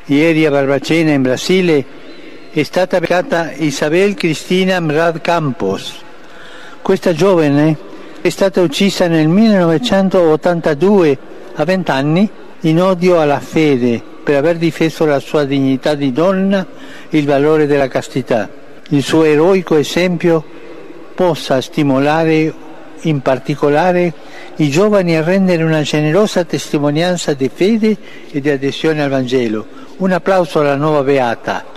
Ieri a Barbacena, in Brasile, è stata beccata Isabel Cristina Mrad Campos. Questa giovane è stata uccisa nel 1982, a 20 anni, in odio alla fede, per aver difeso la sua dignità di donna e il valore della castità. Il suo eroico esempio possa stimolare in particolare i giovani a rendere una generosa testimonianza di fede e di adesione al Vangelo. Un applauso alla nuova beata.